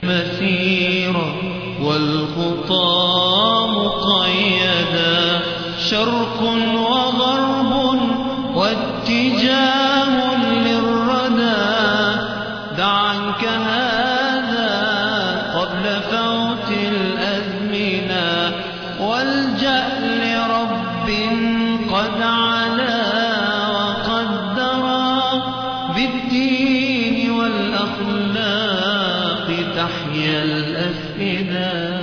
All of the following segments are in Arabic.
مسيرة والخطى مقيدا، شرق وغرب واتجاه للردى. دع عنك هذا قبل فوت الأزمنة، والجأ لرب قد علا وقدرا، بالدين والأخلاق تحيا الأفئدة.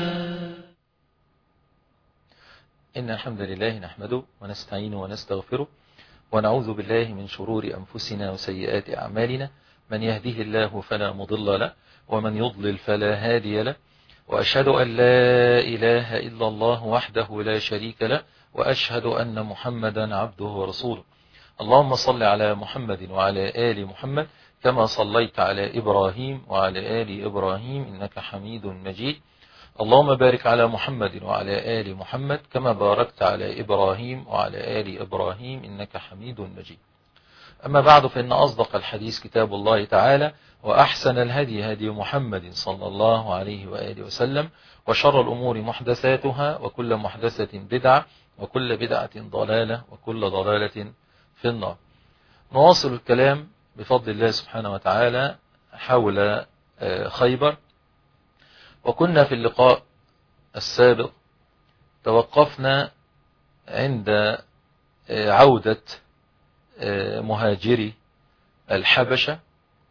إن الحمد لله نحمده ونستعينه ونستغفره، ونعوذ بالله من شرور أنفسنا وسيئات أعمالنا. من يهده الله فلا مضل له، ومن يضلل فلا هادي له. وأشهد أن لا إله إلا الله وحده لا شريك له، وأشهد أن محمدا عبده ورسوله. اللهم صل على محمد وعلى آل محمد كما صليت على إبراهيم وعلى آل إبراهيم إنك حميد مجيد. اللهم بارك على محمد وعلى آل محمد كما باركت على إبراهيم وعلى آل إبراهيم إنك حميد مجيد. أما بعد، فإن أصدق الحديث كتاب الله تعالى، وأحسن الهدي هدي محمد صلى الله عليه وآله وسلم، وشر الأمور محدثاتها، وكل محدثة بدعة، وكل بدعة ضلالة، وكل ضلالة في النار. نواصل الكلام بفضل الله سبحانه وتعالى حول خيبر. وكنا في اللقاء السابق توقفنا عند عودة مهاجري الحبشة،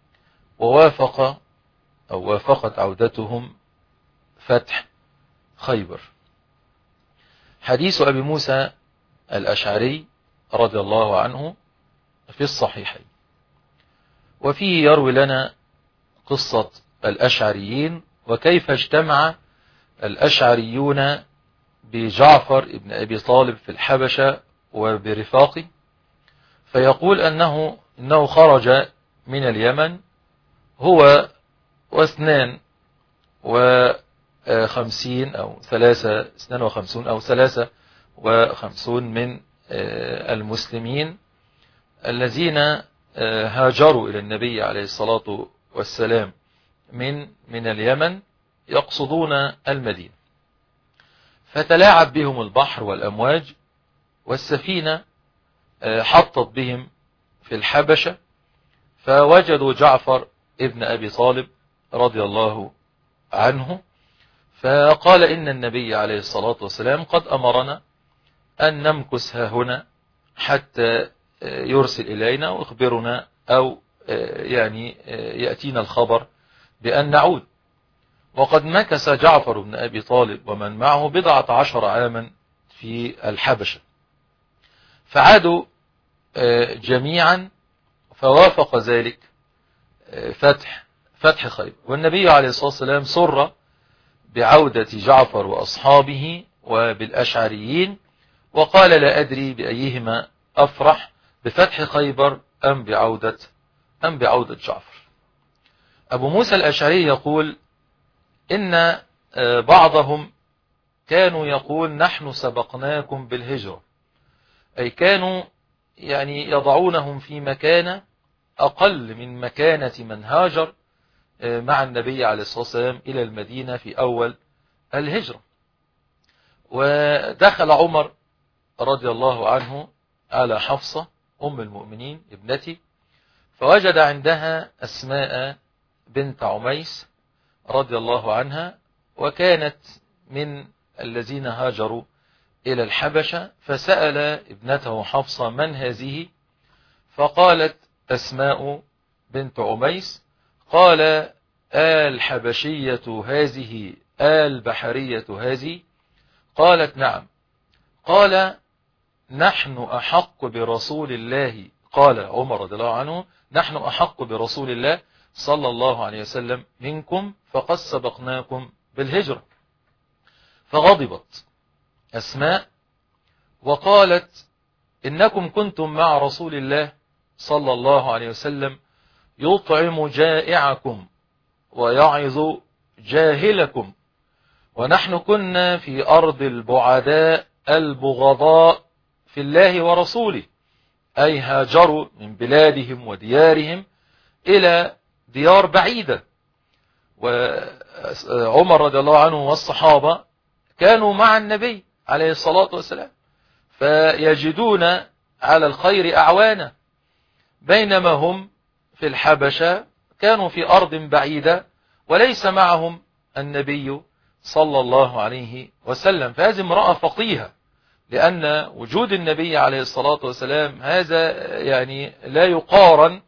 وافقت عودتهم فتح خيبر. حديث أبي موسى الأشعري رضي الله عنه في الصحيحين، وفيه يروي لنا قصة الأشعريين، وكيف اجتمع الأشعريون بجعفر ابن أبي طالب في الحبشة وبرفاقه. فيقول إنه خرج من اليمن هو 52 أو 53 من المسلمين الذين هاجروا إلى النبي عليه الصلاة والسلام من اليمن يقصدون المدينة. فتلاعب بهم البحر والأمواج، والسفينة حطت بهم في الحبشة، فوجدوا جعفر ابن أبي طالب رضي الله عنه، فقال إن النبي عليه الصلاة والسلام قد أمرنا أن نمكث هنا حتى يرسل إلينا ويخبرنا، أو يعني يأتينا الخبر بأن نعود. وقد مكث جعفر بن أبي طالب ومن معه 11 عاما في الحبشة، فعادوا جميعا، فوافق ذلك فتح خيبر. والنبي عليه الصلاة والسلام سر بعودة جعفر وأصحابه وبالأشعريين، وقال لا أدري بأيهما أفرح، بفتح خيبر أم بعودة جعفر. أبو موسى الأشعري يقول إن بعضهم كانوا يقول نحن سبقناكم بالهجرة، أي كانوا يعني يضعونهم في مكانة أقل من مكانة من هاجر مع النبي عليه الصلاة والسلام إلى المدينة في أول الهجرة. ودخل عمر رضي الله عنه على حفصة أم المؤمنين ابنتي، فوجد عندها أسماء بنت عميس رضي الله عنها، وكانت من الذين هاجروا إلى الحبشة. فسأل ابنته حفصة من هذه؟ فقالت أسماء بنت عميس. قال الحبشية هذه البحرية هذه؟ قالت نعم. قال نحن أحق برسول الله، قال عمر رضي الله عنه نحن أحق برسول الله صلى الله عليه وسلم منكم، فقد سبقناكم بالهجرة. فغضبت أسماء وقالت إنكم كنتم مع رسول الله صلى الله عليه وسلم يطعم جائعكم ويعظ جاهلكم، ونحن كنا في أرض البعداء البغضاء في الله ورسوله، أي هاجروا من بلادهم وديارهم إلى ديار بعيدة. عمر رضي الله عنه والصحابة كانوا مع النبي عليه الصلاة والسلام، فيجدون على الخير أعوانا، بينما هم في الحبشة كانوا في أرض بعيدة وليس معهم النبي صلى الله عليه وسلم. فهذه امرأة فقيهة، لأن وجود النبي عليه الصلاة والسلام هذا يعني لا يقارن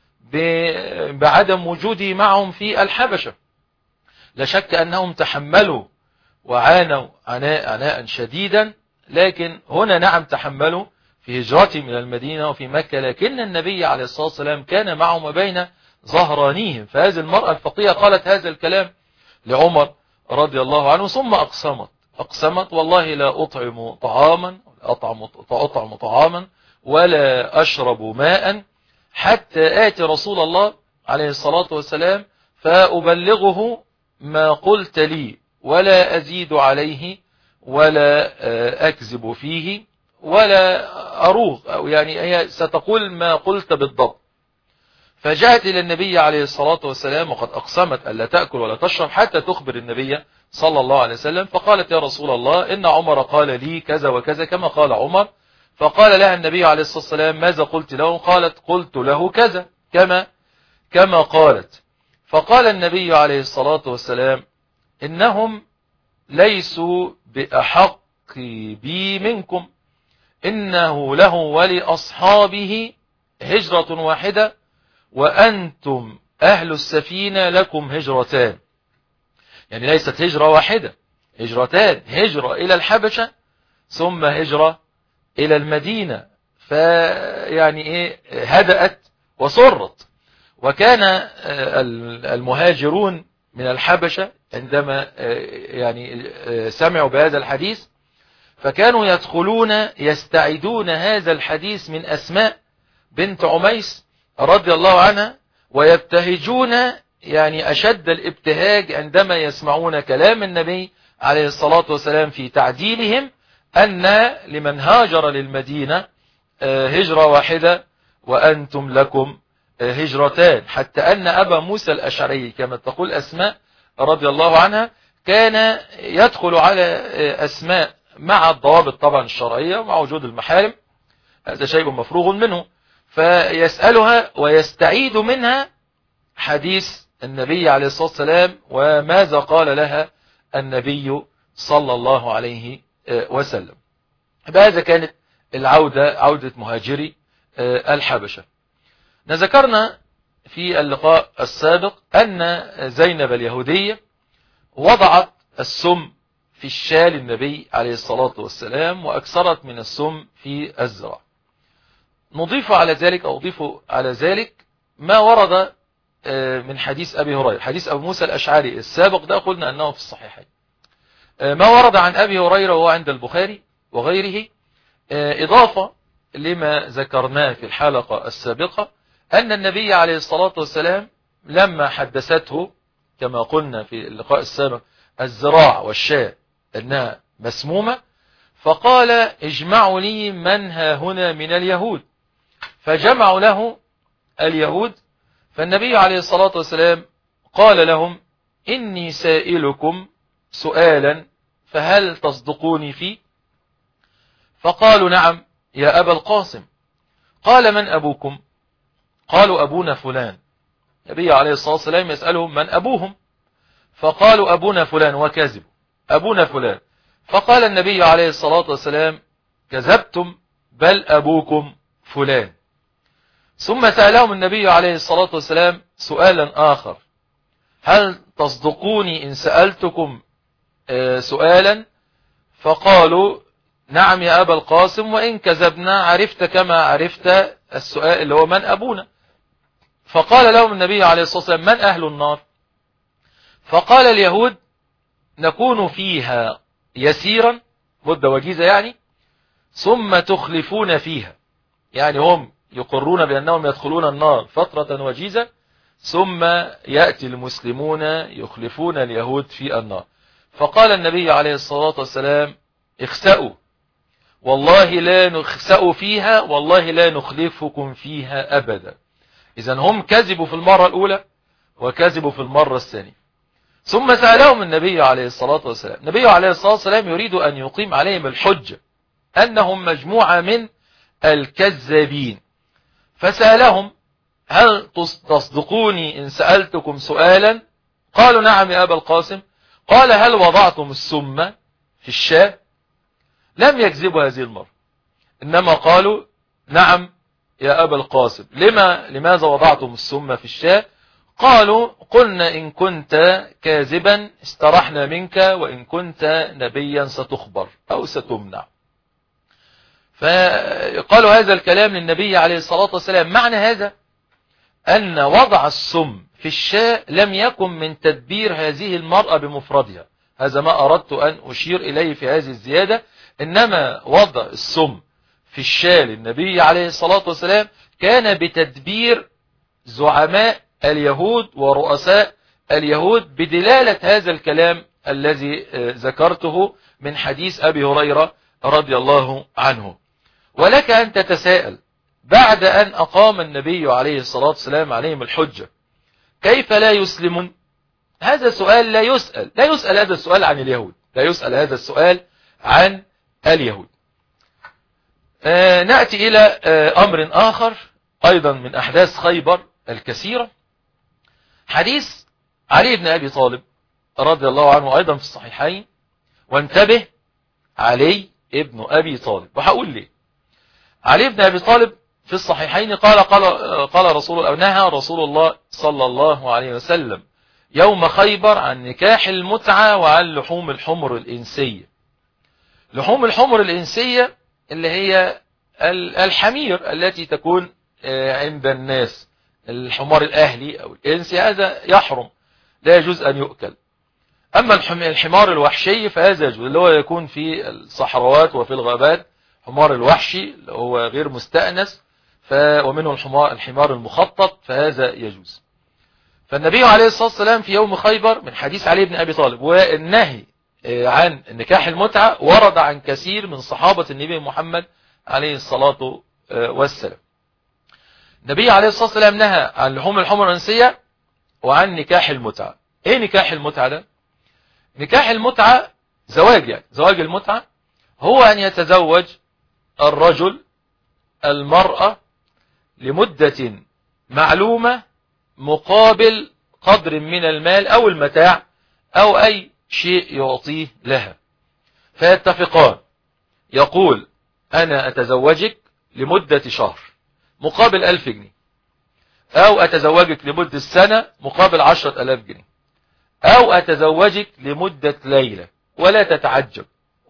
بعدم وجوده معهم في الحبشة. لا شك أنهم تحملوا وعانوا عناء شديدا، لكن هنا نعم تحملوا في هجرتهم من المدينة وفي مكة، لكن النبي عليه الصلاة والسلام كان معهم بين ظهرانيهم. فهذه المرأة الفقيهة قالت هذا الكلام لعمر رضي الله عنه، ثم أقسمت والله لا أطعم طعاما أطعم طعاما ولا أشرب ماء حتى آتي رسول الله عليه الصلاة والسلام فأبلغه ما قلت لي ولا أزيد عليه ولا أكذب فيه ولا أروغ، أو يعني هي ستقول ما قلت بالضبط. فجاءت إلى النبي عليه الصلاة والسلام وقد أقسمت ألا تأكل ولا تشرب حتى تخبر النبي صلى الله عليه وسلم، فقالت يا رسول الله إن عمر قال لي كذا وكذا كما قال عمر. فقال لها النبي عليه الصلاة والسلام ماذا قلت له؟ قالت قلت له كذا كما قالت. فقال النبي عليه الصلاة والسلام إنهم ليسوا بأحق بي منكم، إنه له ولأصحابه هجرة واحدة وأنتم أهل السفينة لكم هجرتان. يعني ليست هجرة واحدة، هجرتان، هجرة إلى الحبشة ثم هجرة إلى المدينة. فيعني إيه هدأت وسرت. وكان المهاجرون من الحبشة عندما يعني سمعوا بهذا الحديث فكانوا يدخلون يستعيدون هذا الحديث من أسماء بنت عميس رضي الله عنها، ويبتهجون يعني أشد الابتهاج عندما يسمعون كلام النبي عليه الصلاة والسلام في تعديلهم أن لمن هاجر للمدينة هجرة واحدة وأنتم لكم هجرتان. حتى أن أبا موسى الأشعري كما تقول أسماء رضي الله عنها كان يدخل على أسماء مع الضوابط طبعا الشرعية ومع وجود المحارم، هذا شيء مفروغ منه، فيسألها ويستعيد منها حديث النبي عليه الصلاة والسلام وماذا قال لها النبي صلى الله عليه وسلم. بهذا كانت عودة مهاجري الحبشة. ذكرنا في اللقاء السابق أن زينب اليهودية وضعت السم في الشال النبي عليه الصلاة والسلام وأكثرت من السم في الزرع. نضيف على ذلك ما ورد من حديث أبي هريرة، حديث أبو موسى الأشعري السابق ده قلنا أنه في الصحيحين. ما ورد عن أبي هريرة وهو عند البخاري وغيره إضافة لما ذكرناه في الحلقة السابقة أن النبي عليه الصلاة والسلام لما حدثته كما قلنا في اللقاء السابق الزراع والشاة أنها مسمومة، فقال اجمعوا لي من ها هنا من اليهود، فجمعوا له اليهود. فالنبي عليه الصلاة والسلام قال لهم إني سائلكم سؤالا فهل تصدقوني فيه؟ فقالوا نعم يا أبا القاسم. قال من أبوكم؟ قالوا أبونا فلان. النبي عليه الصلاة والسلام يسألهم من أبوهم؟ فقالوا أبونا فلان، وكذبوا أبونا فلان. فقال النبي عليه الصلاة والسلام كذبتم بل أبوكم فلان. ثم سألهم النبي عليه الصلاة والسلام سؤالا آخر، هل تصدقوني إن سألتكم سؤالا؟ فقالوا نعم يا أبا القاسم، وإن كذبنا عرفت كما عرفت السؤال اللي هو من أبونا. فقال لهم النبي عليه الصلاة والسلام من أهل النار؟ فقال اليهود نكون فيها يسيرا مدة وجيزة يعني، ثم تخلفون فيها، يعني هم يقرون بأنهم يدخلون النار فترة وجيزة ثم يأتي المسلمون يخلفون اليهود في النار. فقال النبي عليه الصلاة والسلام اخسأوا والله لا نخسأوا فيها والله لا نخلفكم فيها أبدا. إذن هم كذبوا في المرة الأولى وكذبوا في المرة الثانية. ثم سألهم النبي عليه الصلاة والسلام. النبي عليه الصلاة والسلام يريد أن يقيم عليهم الحجة أنهم مجموعة من الكذابين، فسألهم: هل تصدقوني إن سألتكم سؤالا؟ قالوا: نعم يا أبا القاسم. قال: هل وضعتم السم في الشاة؟ لم يكذبوا هذه المرة، إنما قالوا: نعم يا أبا القاسم. لماذا وضعتم السم في الشاة؟ قالوا: قلنا إن كنت كاذبا استرحنا منك، وإن كنت نبيا ستخبر أو ستمنع. فقالوا هذا الكلام للنبي عليه الصلاة والسلام. معنى هذا أن وضع السم في الشاة لم يكن من تدبير هذه المرأة بمفردها، هذا ما أردت أن أشير إليه في هذه الزيادة. إنما وضع السم في الشاة للنبي عليه الصلاة والسلام كان بتدبير زعماء اليهود ورؤساء اليهود، بدلالة هذا الكلام الذي ذكرته من حديث أبي هريرة رضي الله عنه. ولك أن تتساءل بعد أن أقام النبي عليه الصلاة والسلام عليهم الحجة كيف لا يسلمون؟ هذا سؤال لا يسأل هذا السؤال عن اليهود، لا يسأل هذا السؤال عن اليهود. نأتي إلى أمر آخر أيضا من أحداث خيبر الكثيرة، حديث علي بن أبي طالب رضي الله عنه أيضا في الصحيحين. وانتبه، علي ابن أبي طالب، وهقول ليه. علي بن أبي طالب في الصحيحين قال نهى رسول الله صلى الله عليه وسلم يوم خيبر عن نكاح المتعة وعن لحوم الحمر الإنسية. لحوم الحمر الإنسية اللي هي الحمير التي تكون عند الناس، الحمار الأهلي أو الإنسي هذا يحرم، لا يجوز أن يؤكل. أما الحمار الوحشي فهذا يجوز، اللي هو يكون في الصحراوات وفي الغابات، حمار الوحشي اللي هو غير مستأنس، ومنه الحمار المخطط، فهذا يجوز. فالنبي عليه الصلاة والسلام في يوم خيبر من حديث علي بن أبي طالب، والنهي عن نكاح المتعة ورد عن كثير من صحابة النبي محمد عليه الصلاة والسلام. النبي عليه الصلاة والسلام نهى عن لحوم الحمر الإنسية وعن نكاح المتعة. ايه نكاح المتعة ده؟ نكاح المتعة زواج، يعني زواج المتعة هو أن يتزوج الرجل المرأة لمدة معلومة مقابل قدر من المال أو المتاع أو أي شيء يعطيه لها، فيتفقان، يقول: أنا أتزوجك لمدة شهر مقابل 1000 جنيه، أو أتزوجك لمدة سنة مقابل 10,000 جنيه، أو أتزوجك لمدة ليلة، ولا تتعجب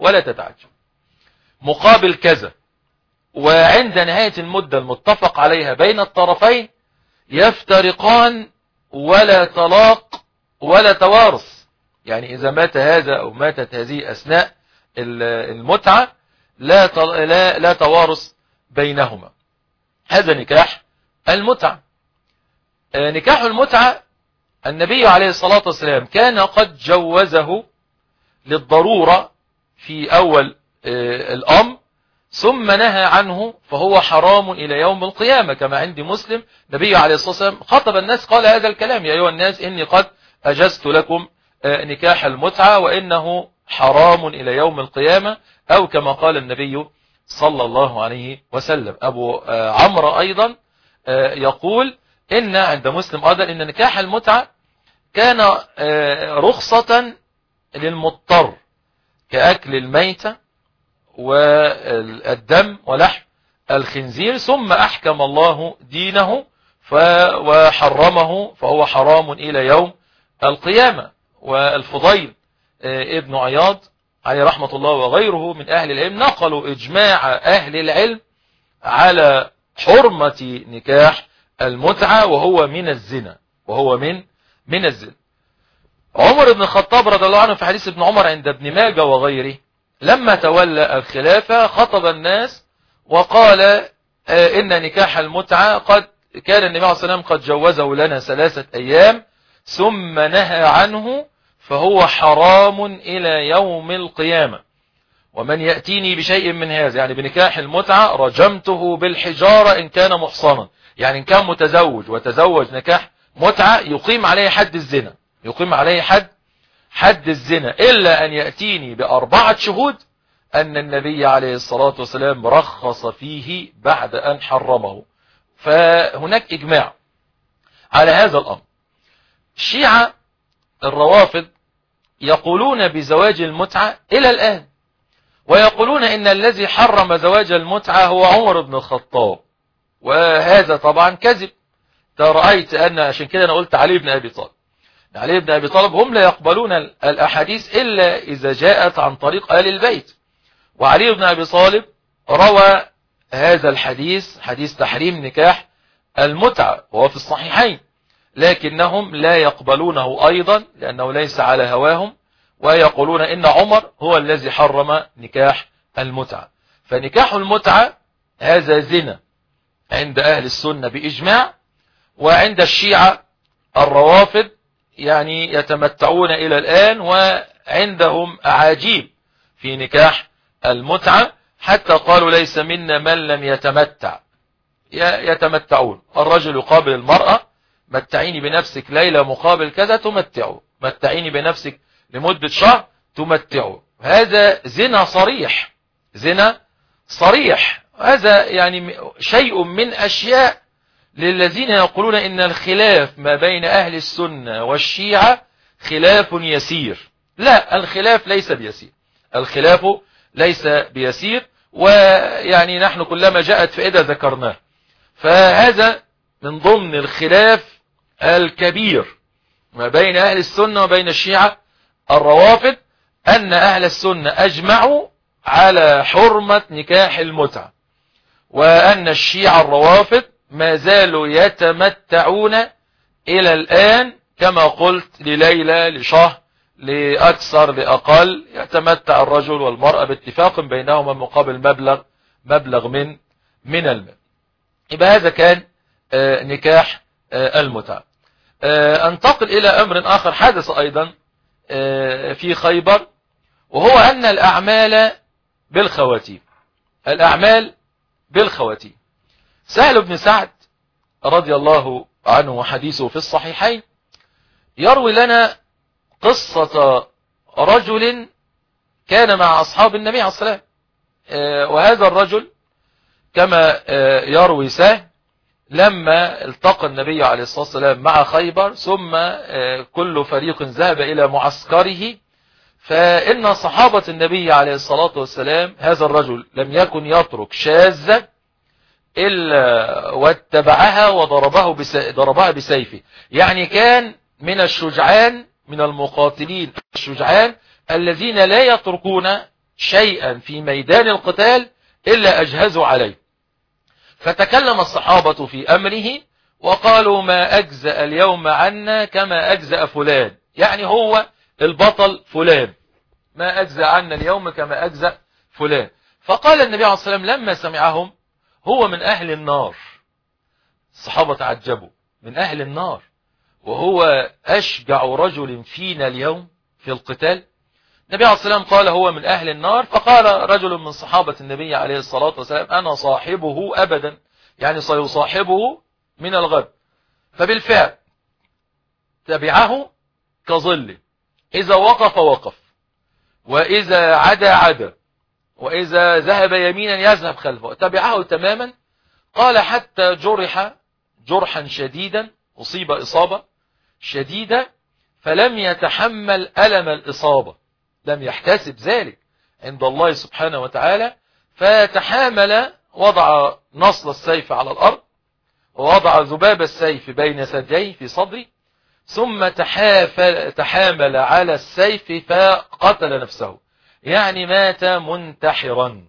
مقابل كذا. وعند نهاية المدة المتفق عليها بين الطرفين يفترقان، ولا طلاق ولا توارث. يعني إذا مات هذا أو ماتت هذه أثناء المتعة لا توارث بينهما. هذا نكاح المتعة. نكاح المتعة النبي عليه الصلاة والسلام كان قد جوزه للضرورة في أول الأمر، ثم نهى عنه فهو حرام إلى يوم القيامة، كما عند مسلم. النبي عليه الصلاة والسلام خطب الناس قال هذا الكلام: يا أيها الناس إني قد أجزت لكم نكاح المتعة وإنه حرام إلى يوم القيامة، أو كما قال النبي صلى الله عليه وسلم. أبو عمرو أيضا يقول إن عند مسلم أيضا إن نكاح المتعة كان رخصة للمضطر كأكل الميتة والدم ولحم الخنزير، ثم أحكم الله دينه وحرمه فهو حرام إلى يوم القيامة. والفضيل ابن عياض عليه رحمة الله وغيره من أهل العلم نقلوا إجماع أهل العلم على حرمة نكاح المتعة، وهو من الزنا، من الزنا. عمر بن الخطاب رضي الله عنه في حديث ابن عمر عند ابن ماجه وغيره لما تولى الخلافة خطب الناس وقال إن نكاح المتعة قد كان النبي عليه الصلاة والسلام قد جوزه لنا 3 أيام ثم نهى عنه فهو حرام إلى يوم القيامة، ومن يأتيني بشيء من هذا، يعني بنكاح المتعة، رجمته بالحجارة إن كان محصنا. يعني إن كان متزوج وتزوج نكاح متعة يقيم عليه حد الزنا، يقيم عليه حد حد الزنا إلا أن يأتيني ب4 شهود، أن النبي عليه الصلاة والسلام رخص فيه بعد أن حرمه. فهناك إجماع على هذا الأمر. الشيعة الروافض يقولون بزواج المتعة إلى الآن، ويقولون إن الذي حرم زواج المتعة هو عمر بن الخطاب، وهذا طبعا كذب. رأيت أن عشان كده أنا قلت علي بن أبي طالب. علي بن أبي طالب هم لا يقبلون الأحاديث إلا إذا جاءت عن طريق آل البيت، وعلي بن أبي طالب روى هذا الحديث، حديث تحريم نكاح المتعة، وهو في الصحيحين، لكنهم لا يقبلونه أيضا لأنه ليس على هواهم، ويقولون إن عمر هو الذي حرم نكاح المتعة. فنكاح المتعة هذا زنا عند أهل السنة بإجماع، وعند الشيعة الروافض يعني يتمتعون إلى الآن، وعندهم أعاجيب في نكاح المتعة، حتى قالوا ليس منا من لم يتمتع. يتمتعون، الرجل يقابل المرأة: متعيني بنفسك ليلة مقابل كذا، تمتعه. متعيني بنفسك لمدة شهر، تمتعه. هذا زنا صريح، زنا صريح. هذا يعني شيء من أشياء للذين يقولون إن الخلاف ما بين أهل السنة والشيعة خلاف يسير. لا، الخلاف ليس بيسير، الخلاف ليس بيسير، ويعني نحن كلما جاءت فائدة ذكرناه. فهذا من ضمن الخلاف الكبير ما بين أهل السنة وبين الشيعة الروافض، أن أهل السنة أجمعوا على حرمة نكاح المتعة، وأن الشيعة الروافض ما زالوا يتمتعون إلى الآن، كما قلت، لليلة، لشهر، لأكثر، لأقل، يتمتع الرجل والمرأة باتفاق بينهما مقابل مبلغ من المال. يبقى هذا كان نكاح المتعة. انتقل إلى أمر آخر حدث أيضا في خيبر، وهو أن الأعمال بالخواتيم. الأعمال بالخواتيم. سهل بن سعد رضي الله عنه وحديثه في الصحيحين يروي لنا قصة رجل كان مع أصحاب النبي عليه الصلاة والسلام، وهذا الرجل كما يروي سهل لما التقى النبي عليه الصلاة والسلام مع خيبر، ثم كل فريق ذهب إلى معسكره، فإن صحابة النبي عليه الصلاة والسلام هذا الرجل لم يكن يترك شاذة إلا واتبعها وضربها بسيفه. يعني كان من الشجعان، من المقاتلين الشجعان الذين لا يتركون شيئا في ميدان القتال إلا أجهزوا عليه. فتكلم الصحابة في أمره وقالوا: ما أجزأ اليوم عنا كما أجزأ فلان، يعني هو البطل فلان، ما أجزأ عنا اليوم كما أجزأ فلان. فقال النبي عليه الصلاة والسلام لما سمعهم: هو من أهل النار. الصحابة تعجبوا: من أهل النار وهو أشجع رجل فينا اليوم في القتال؟ النبي عليه الصلاة والسلام قال: هو من أهل النار. فقال رجل من صحابة النبي عليه الصلاة والسلام: أنا صاحبه أبدا، يعني سيصاحبه من الغد. فبالفعل تبعه كظل، إذا وقف وقف، وإذا عدا، وإذا ذهب يمينا يذهب خلفه، تبعه تماما. قال: حتى جرح جرحا شديدا، أصيب إصابة شديدة، فلم يتحمل ألم الإصابة، لم يحتسب ذلك عند الله سبحانه وتعالى، فتحامل، وضع نصل السيف على الأرض، ووضع ذباب السيف بين ثدييه في صدري، ثم تحامل على السيف فقتل نفسه، يعني مات منتحرا.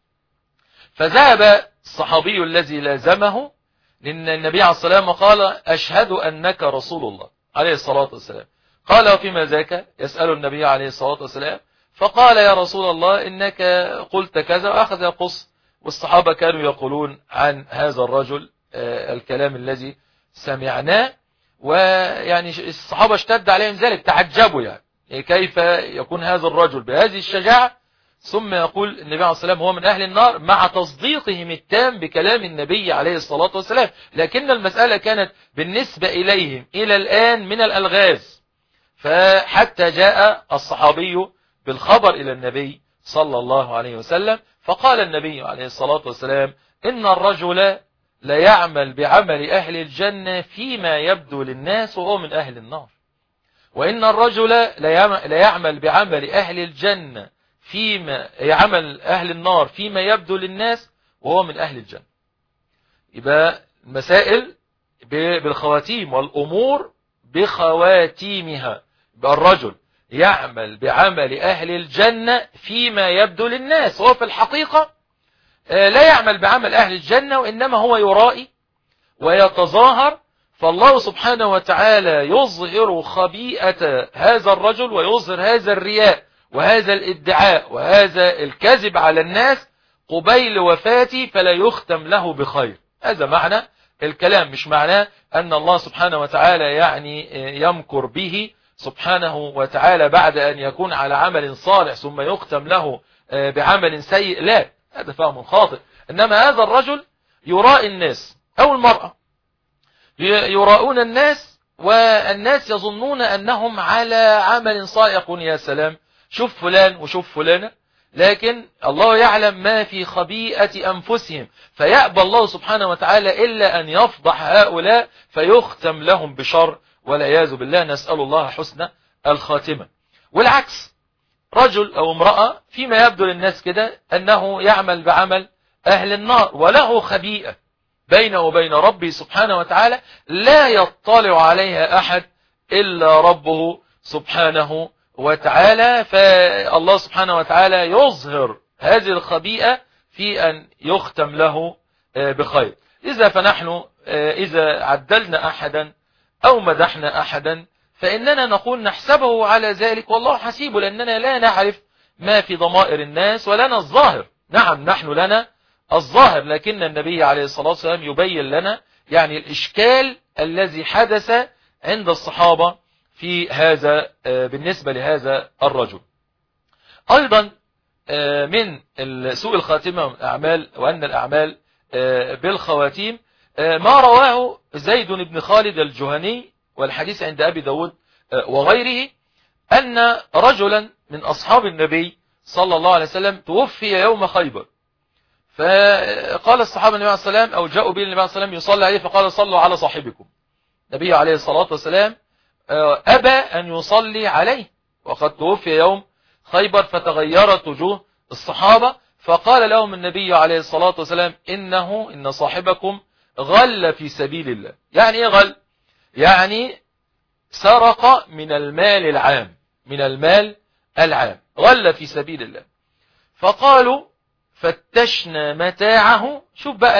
فذهب الصحابي الذي لازمه لأن النبي عليه الصلاة والسلام قال: أشهد أنك رسول الله عليه الصلاة والسلام. قال: وفيما ذاك؟ يسأل النبي عليه الصلاة والسلام. فقال: يا رسول الله إنك قلت كذا، وأخذ يقص. والصحابة كانوا يقولون عن هذا الرجل الكلام الذي سمعناه، ويعني الصحابة اشتد عليهم ذلك، تعجبوا يعني كيف يكون هذا الرجل بهذه الشجاعة ثم يقول النبي عليه الصلاة والسلام هو من أهل النار، مع تصديقهم التام بكلام النبي عليه الصلاة والسلام. لكن المسألة كانت بالنسبة إليهم إلى الآن من الألغاز، فحتى جاء الصحابي بالخبر إلى النبي صلى الله عليه وسلم، فقال النبي عليه الصلاة والسلام: إن الرجل لا يعمل بعمل أهل الجنة فيما يبدو للناس وهو من أهل النار، وإن الرجل لا يعمل بعمل أهل الجنة فيما يعمل أهل النار فيما يبدو للناس وهو من أهل الجنة. يبقى المسائل بالخواتيم والأمور بخواتيمها. يبقى الرجل يعمل بعمل أهل الجنة فيما يبدو للناس، وهو في الحقيقة لا يعمل بعمل أهل الجنة، وإنما هو يرائي ويتظاهر. فالله سبحانه وتعالى يظهر خبيئة هذا الرجل ويظهر هذا الرياء وهذا الادعاء وهذا الكذب على الناس قبيل وفاته، فلا يختم له بخير. هذا معنى الكلام، مش معناه أن الله سبحانه وتعالى يعني يمكر به سبحانه وتعالى بعد أن يكون على عمل صالح ثم يختم له بعمل سيء، لا، هذا فهم خاطئ. إنما هذا الرجل يراء الناس، أو المرأة يراؤون الناس، والناس يظنون أنهم على عمل صالح، يقول يا سلام شوف فلان وشوف فلانة، لكن الله يعلم ما في خبيئة أنفسهم، فيأبى الله سبحانه وتعالى إلا أن يفضح هؤلاء فيختم لهم بشر والعياذ بالله، نسأل الله حسن الخاتمة. والعكس، رجل أو امرأة فيما يبدو للناس كده أنه يعمل بعمل أهل النار وله خبيئة بينه وبين ربه سبحانه وتعالى لا يطلع عليها أحد إلا ربه سبحانه وتعالى، فالله سبحانه وتعالى يظهر هذه الخبيئة في أن يختم له بخير. فنحن إذا عدلنا أحدا أو مدحنا أحدا فإننا نقول نحسبه على ذلك والله حسيبه، لأننا لا نعرف ما في ضمائر الناس ولنا الظاهر. نعم نحن لنا الظاهر، لكن النبي عليه الصلاة والسلام يبين لنا يعني الإشكال الذي حدث عند الصحابة في هذا بالنسبة لهذا الرجل. أيضا من سوء الخاتمة والأعمال وأن الأعمال بالخواتيم ما رواه زيد بن خالد الجهني، والحديث عند أبي داود وغيره، أن رجلا من أصحاب النبي صلى الله عليه وسلم توفي يوم خيبر، فقال الصحابة النبي عليه الصلاة والسلام أو جاءوا به النبي عليه الصلاة والسلام يصلي عليه، فقال صلوا على صاحبكم. النبي عليه الصلاة والسلام أبى أن يصلي عليه وقد توفي يوم خيبر، فتغيرت وجوه الصحابة، فقال لهم النبي عليه الصلاة والسلام إن صاحبكم غل في سبيل الله. يعني إيه غل؟ يعني سرق من المال العام، من المال العام، غل في سبيل الله. فقالوا فتشنا متاعه، شوف بقى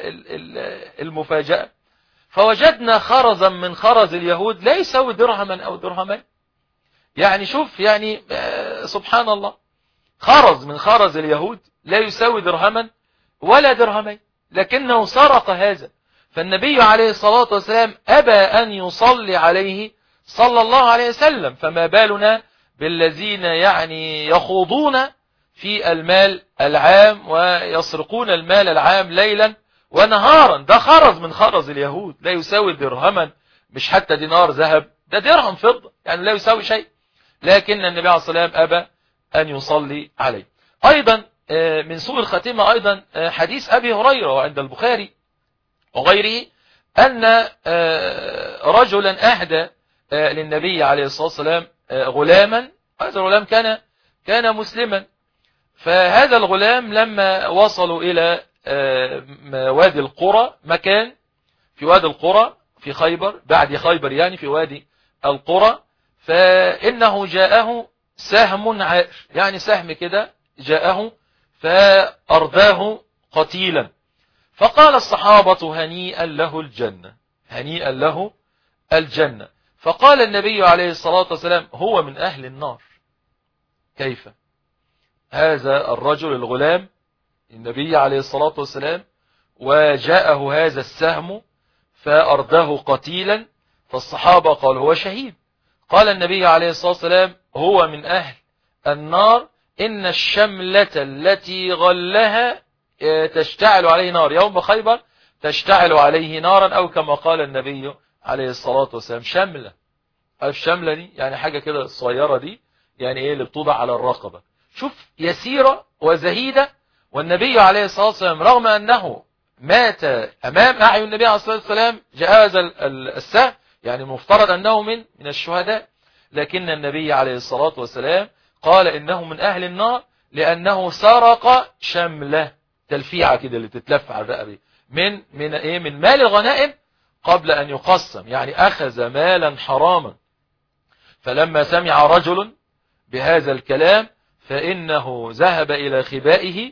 المفاجأة، فوجدنا خرزا من خرز اليهود لا يساوي درهما أو درهمين. يعني شوف، يعني سبحان الله، خرز من خرز اليهود لا يساوي درهما ولا درهمين، لكنه سرق هذا. فالنبي عليه الصلاة والسلام أبى أن يصلي عليه صلى الله عليه وسلم، فما بالنا بالذين يعني يخوضون في المال العام ويسرقون المال العام ليلا ونهارا. ده خرز من خرز اليهود لا يساوي درهما، مش حتى دينار ذهب، ده درهم فضة، يعني لا يساوي شيء، لكن النبي عليه الصلاة والسلام أبى أن يصلي عليه. أيضا من سوء الخاتمة أيضا حديث أبي هريرة وعند البخاري وغيره، أن رجلا أهدى للنبي عليه الصلاة والسلام غلاما. هذا الغلام كان مسلما، فهذا الغلام لما وصلوا إلى وادي القرى، مكان في وادي القرى في خيبر، بعد خيبر يعني في وادي القرى، فإنه جاءه سهم عائر، يعني سهم كده جاءه فأرداه قتيلا. فقال الصحابة هنيئا له الجنة، هنيئا له الجنة. فقال النبي عليه الصلاة والسلام هو من أهل النار. كيف؟ هذا الرجل الغلام النبي عليه الصلاة والسلام وجاءه هذا السهم فأرداه قتيلا، فالصحابة قالوا هو شهيد. قال النبي عليه الصلاة والسلام هو من أهل النار، إن الشملة التي غلها تشتعل عليه نار، يوم خيبر تشتعل عليه نارا، أو كما قال النبي عليه الصلاة والسلام شملة، الشملة دي يعني حاجة كده الصغيرة دي، يعني ايه اللي بتوضع على الرقبة. شوف يسيرة وزهيدة، والنبي عليه الصلاة والسلام رغم أنه مات أمام أعين النبي عليه الصلاة والسلام جهاز السهم، يعني المفترض أنه من الشهداء، لكن النبي عليه الصلاة والسلام قال إنه من أهل النار لأنه سرق شملة، تلفيعة كده اللي تتلف على الرقبة من مال الغنائم قبل أن يقسم، يعني أخذ مالا حراما. فلما سمع رجل بهذا الكلام فإنه ذهب إلى خبائه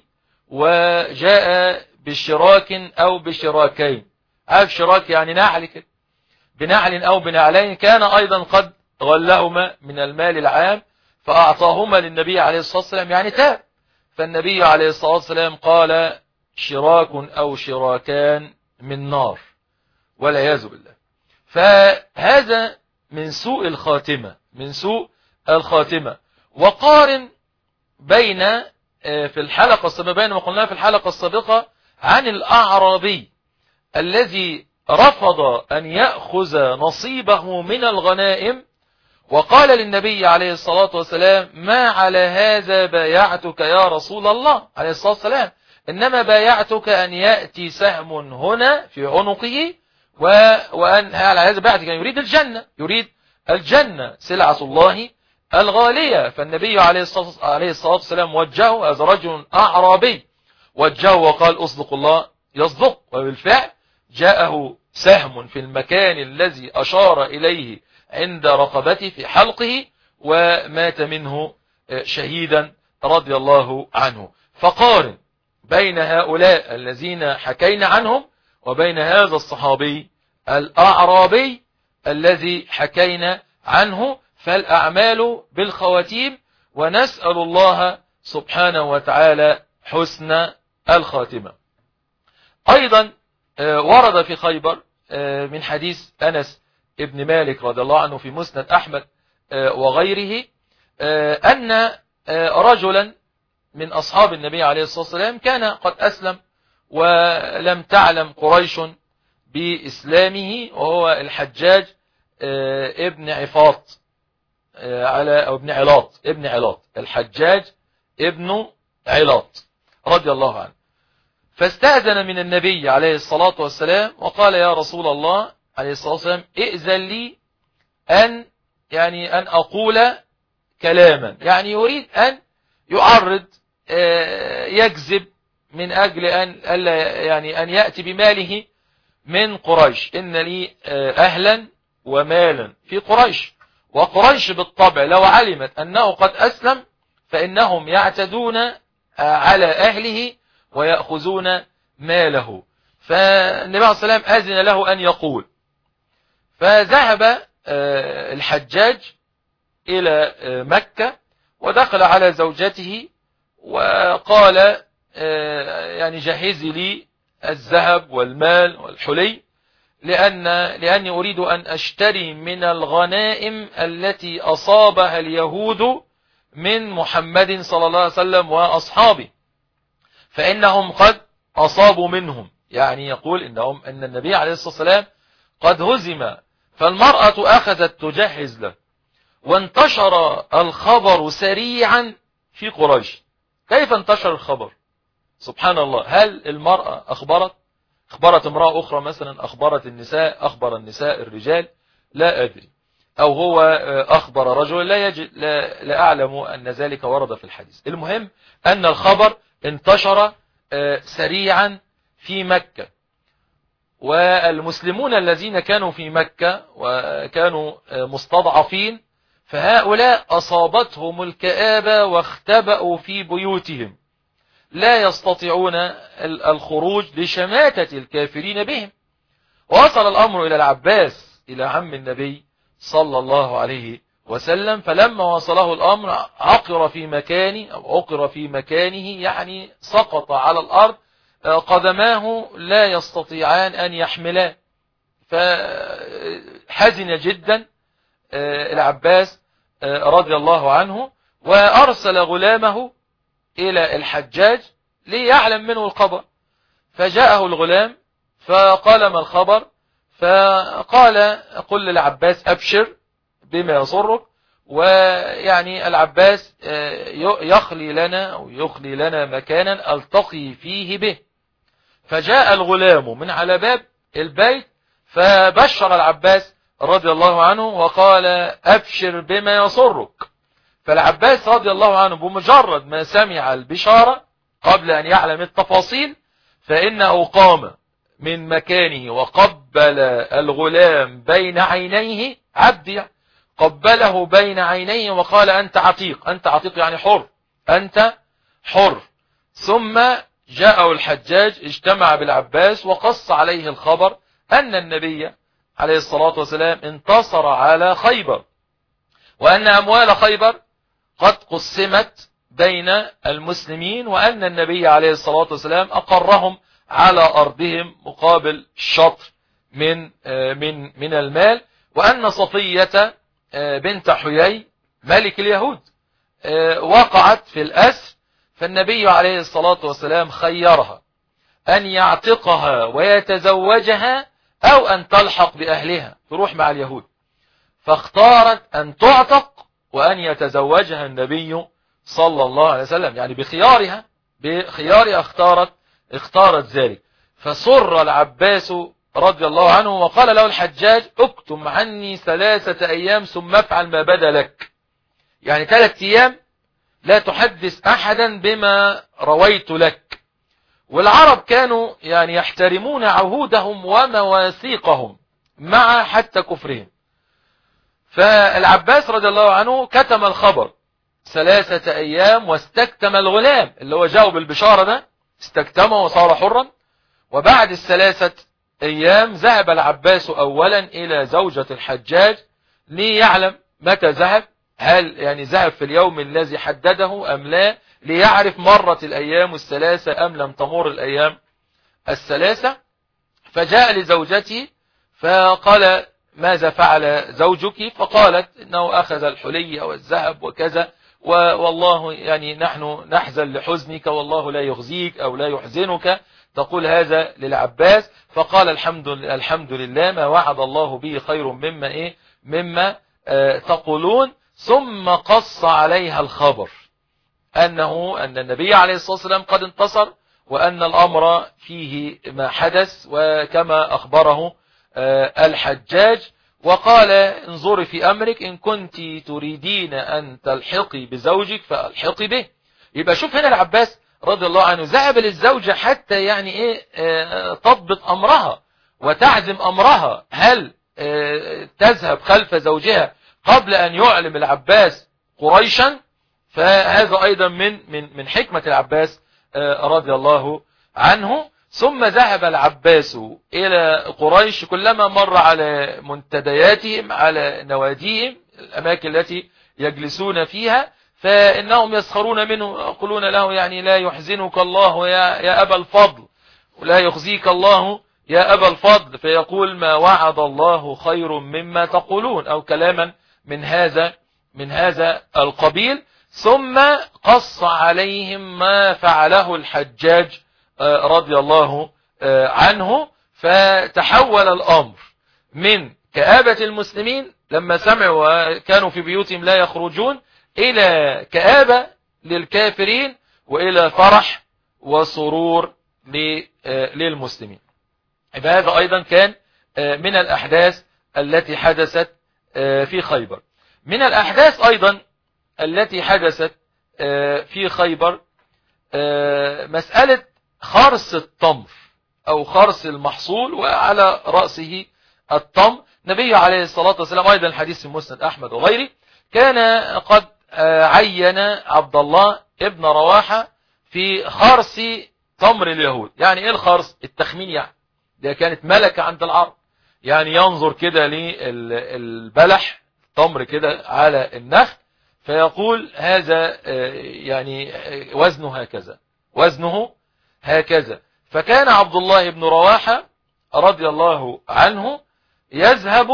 وجاء بشراك أو بشراكين. عارف شراك يعني نعل كده، بنعل أو بنعلين، كان أيضا قد غلهما من المال العام فأعطاهما للنبي عليه الصلاة والسلام، يعني تاب. فالنبي عليه الصلاة والسلام قال شراك أو شراكان من نار والعياذ بالله. فهذا من سوء الخاتمة، من سوء الخاتمة. وقارن بين في الحلقة السابقة، بين ما قلناه في الحلقة السابقة عن الأعرابي الذي رفض أن يأخذ نصيبه من الغنائم وقال للنبي عليه الصلاة والسلام ما على هذا بايعتك يا رسول الله عليه الصلاة والسلام، إنما بايعتك أن يأتي سهم هنا في عنقه وأن على هذا بايعتك، يريد الجنة، يريد الجنة سلعة الله الغالية. فالنبي عليه الصلاة والسلام وجهه، هذا رجل أعرابي، وجهه وقال أصدق الله يصدق، وبالفعل جاءه سهم في المكان الذي أشار إليه عند رقبته في حلقه ومات منه شهيدا رضي الله عنه. فقارن بين هؤلاء الذين حكينا عنهم وبين هذا الصحابي الأعرابي الذي حكينا عنه، فالأعمال بالخواتيم، ونسأل الله سبحانه وتعالى حسن الخاتمة. أيضا ورد في خيبر من حديث أنس ابن مالك رضي الله عنه في مسند أحمد وغيره أن رجلا من أصحاب النبي عليه الصلاة والسلام كان قد أسلم ولم تعلم قريش بإسلامه، وهو الحجاج ابن عفاط أو ابن علاط الحجاج ابن علاط رضي الله عنه. فاستأذن من النبي عليه الصلاة والسلام وقال يا رسول الله عليه الصلاة والسلام ائذن لي أن أقول كلاما، يعني يريد أن يعرض يكذب من أجل أن يأتي بماله من قريش، إن لي أهلا ومالا في قريش، وقريش بالطبع لو علمت أنه قد أسلم فإنهم يعتدون على أهله ويأخذون ماله. فالنبي عليه الصلاة والسلام أذن له أن يقول. فذهب الحجاج إلى مكة ودخل على زوجته وقال جهزي لي الذهب والمال والحلي لأني أريد أن أشتري من الغنائم التي أصابها اليهود من محمد صلى الله عليه وسلم وأصحابه، فإنهم قد أصابوا منهم، يعني يقول أن النبي عليه الصلاة والسلام قد هزم. فالمرأة أخذت تجهز له، وانتشر الخبر سريعا في قريش. كيف انتشر الخبر؟ سبحان الله. هل المرأة أخبرت امرأة أخرى مثلا، أخبر النساء الرجال؟ لا أدري. أو هو أخبر رجل؟ لا أعلم أن ذلك ورد في الحديث. المهم أن الخبر انتشر سريعا في مكة، والمسلمون الذين كانوا في مكة وكانوا مستضعفين فهؤلاء أصابتهم الكآبة واختبأوا في بيوتهم، لا يستطيعون الخروج لشماتة الكافرين بهم. ووصل الأمر إلى العباس إلى عم النبي صلى الله عليه وسلم، فلما وصله الأمر عقر في مكانه يعني سقط على الأرض، قدماه لا يستطيعان أن يحملاه. فحزن جدا العباس رضي الله عنه، وأرسل غلامه إلى الحجاج ليعلم منه الخبر. فجاءه الغلام فقال ما الخبر؟ فقال قل للعباس أبشر بما يسرك. ويعني العباس يخلي لنا مكانا ألتقي فيه به. فجاء الغلام من على باب البيت فبشر العباس رضي الله عنه وقال أبشر بما يسرك. فالعباس رضي الله عنه بمجرد ما سمع البشارة قبل أن يعلم التفاصيل فإنه قام من مكانه وقبل الغلام بين عينيه، عبد قبله بين عينيه وقال أنت عتيق. أنت عتيق يعني حر، أنت حر. ثم جاءه الحجاج اجتمع بالعباس وقص عليه الخبر أن النبي عليه الصلاة والسلام انتصر على خيبر، وأن أموال خيبر قد قسمت بين المسلمين، وأن النبي عليه الصلاة والسلام أقرهم على أرضهم مقابل الشطر من المال، وأن صفية بنت حيي ملك اليهود وقعت في الأسر. فالنبي عليه الصلاة والسلام خيرها أن يعتقها ويتزوجها أو أن تلحق بأهلها تروح مع اليهود، فاختارت أن تعتق وأن يتزوجها النبي صلى الله عليه وسلم، يعني بخيارها اختارت ذلك. فسر العباس رضي الله عنه وقال له الحجاج اكتم عني 3 أيام ثم افعل ما بدا لك، يعني 3 أيام لا تحدث أحدا بما رويت لك. والعرب كانوا يعني يحترمون عهودهم ومواثيقهم مع حتى كفرهم. فالعباس رضي الله عنه كتم الخبر 3 أيام واستكتم الغلام اللي هو جاءه بالبشارة ده، استكتمه وصار حرا. وبعد 3 أيام ذهب العباس أولا إلى زوجة الحجاج ليعلم متى ذهب، هل يعني ذهب في اليوم الذي حدده أم لا، ليعرف مرت الأيام 3 أم لم تمر الأيام 3. فجاء لزوجته فقال ماذا فعل زوجك؟ فقالت إنه أخذ الحلي أو الذهب وكذا، والله يعني نحن نحزن لحزنك والله لا يخزيك أو لا يحزنك، تقول هذا للعباس. فقال الحمد لله ما وعد الله به خير مما تقولون. ثم قص عليها الخبر أن النبي عليه الصلاة والسلام قد انتصر، وأن الأمر فيه ما حدث وكما أخبره الحجاج. وقال انظري في أمرك إن كنت تريدين أن تلحقي بزوجك فالحقي به. يبقى شوف هنا العباس رضي الله عنه ذهب للزوجة حتى يعني تضبط أمرها وتعزم أمرها، هل تذهب خلف زوجها قبل أن يعلم العباس قريشا. فهذا أيضا من حكمة العباس رضي الله عنه. ثم ذهب العباس إلى قريش كلما مر على منتدياتهم على نواديهم الأماكن التي يجلسون فيها، فإنهم يسخرون منه يقولون له يعني لا يحزنك الله يا أبا الفضل ولا يخزيك الله يا أبا الفضل، فيقول ما وعد الله خير مما تقولون أو كلاما من هذا القبيل. ثم قص عليهم ما فعله الحجاج رضي الله عنه. فتحول الأمر من كآبة المسلمين لما سمعوا وكانوا في بيوتهم لا يخرجون إلى كآبة للكافرين وإلى فرح وسرور للمسلمين. هذا أيضا كان من الأحداث التي حدثت في خيبر. من الأحداث أيضا التي حدثت في خيبر مسألة خرس التمر أو خرس المحصول وعلى رأسه التمر. النبي عليه الصلاة والسلام أيضا الحديث في مسند أحمد وغيره كان قد عين عبد الله ابن رواحة في خرس تمر اليهود. يعني إيه الخرس؟ التخمين، يعني ده كانت ملكة عند العرب، يعني ينظر كده للبلح تمر كده على النخل فيقول هذا يعني وزنه هكذا. فكان عبد الله بن رواحة رضي الله عنه يذهب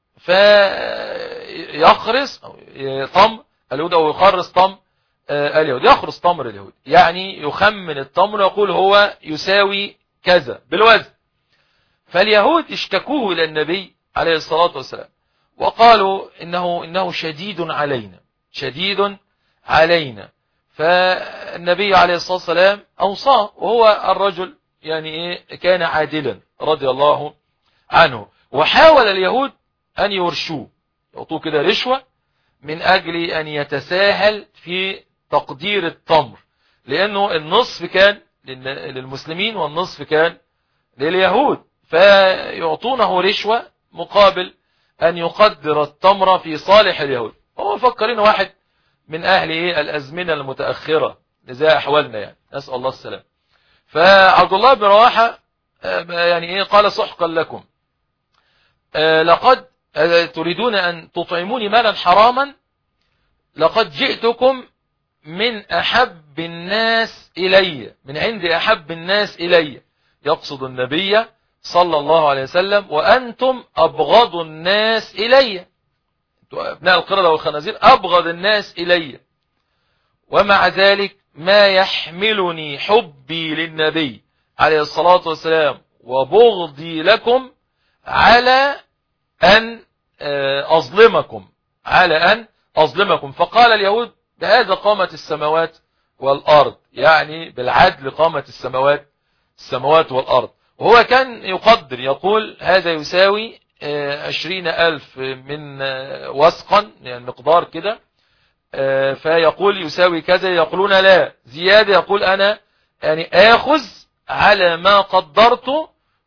فيخرس تمر اليهود أو يخرس تمر اليهود، يخرس تمر اليهود، يعني يخمن التمر ويقول هو يساوي كذا بالوزن. فاليهود اشتكوه إلى النبي عليه الصلاة والسلام وقالوا إنه شديد علينا. فالنبي عليه الصلاة والسلام أوصاه، وهو الرجل يعني كان عادلا رضي الله عنه. وحاول اليهود أن يرشوه، يعطوه كده رشوة من أجل أن يتساهل في تقدير التمر، لأنه النصف كان للمسلمين والنصف كان لليهود، فيعطونه رشوة مقابل أن يقدر التمر في صالح اليهود. هو فكرين واحد من أهل الأزمنة المتأخرة زي أحوالنا، يعني نسأل الله السلام. فعبد الله بن رواحة يعني قال سحقا لكم، لقد تريدون أن تطعموني مالا حراما، لقد جئتكم من أحب الناس إلي، من عند أحب الناس إلي، يقصد النبي صلى الله عليه وسلم، وأنتم أبغض الناس إلي، ابناء القردة والخنازير أبغض الناس إلي، ومع ذلك ما يحملني حبي للنبي عليه الصلاة والسلام وبغضي لكم على أن أظلمكم. فقال اليهود بهذا قامت السماوات والأرض، يعني بالعدل قامت السماوات والأرض. وهو كان يقدر، يقول هذا يساوي 20,000 من وسقا، يعني مقدار كده، فيقول يساوي كذا، يقولون لا زيادة، يقول أنا يعني آخذ على ما قدرته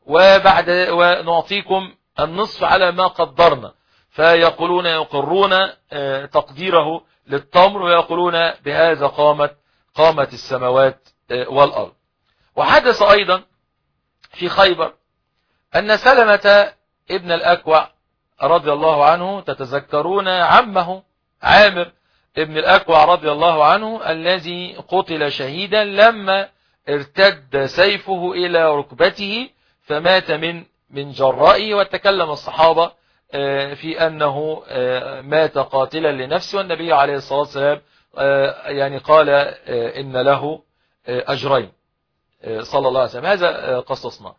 ونعطيكم النصف على ما قدرنا. فيقولون يقرون تقديره للتمر، ويقولون بهذا قامت السماوات والأرض. وحدث أيضا في خيبر أن سلمة ابن الأكوع رضي الله عنه، تتذكرون عمه عامر ابن الأكوع رضي الله عنه الذي قتل شهيدا لما ارتد سيفه إلى ركبته فمات من جرائه. وتكلم الصحابة في أنه مات قاتلا لنفسه، والنبي عليه الصلاة والسلام يعني قال إن له أجرين صلى الله عليه وسلم. هذا قصصنا.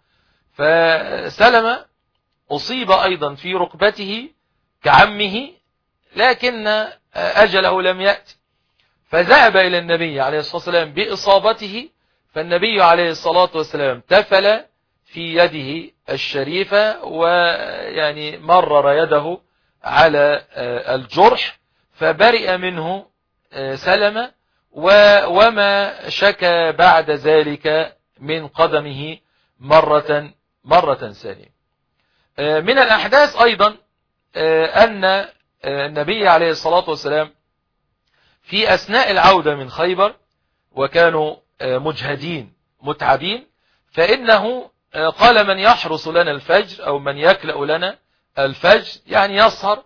فسلم أصيب أيضا في ركبته كعمه، لكن أجله لم يأتي، فذهب إلى النبي عليه الصلاة والسلام بإصابته، فالنبي عليه الصلاة والسلام تفل في يده الشريفة، ويعني مرر يده على الجرح فبرئ منه سلمة، وما شكى بعد ذلك من قدمه مرة ثانية. من الأحداث أيضا أن النبي عليه الصلاة والسلام في أثناء العودة من خيبر، وكانوا مجهدين متعبين، فإنه قال من يحرس لنا الفجر أو من يكلأ لنا الفجر، يعني يسهر،